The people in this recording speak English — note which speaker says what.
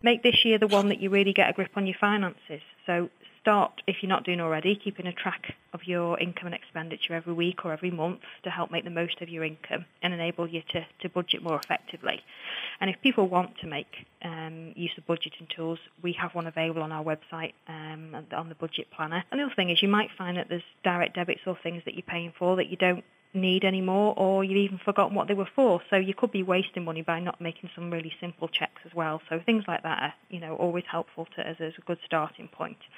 Speaker 1: Make this year the one that you really get a grip on your finances. So start, if you're not doing already, keeping a track of your income and expenditure every week or every month to help make the most of your income and enable you to budget more effectively. And if people want to make use of budgeting tools, we have one available on our website on the budget planner. And the other thing is you might find that there's direct debits or things that you're paying for that you don't need anymore, or you've even forgotten what they were for. So you could be wasting money by not making some really simple checks as well. So things like that are, always helpful as a good starting point.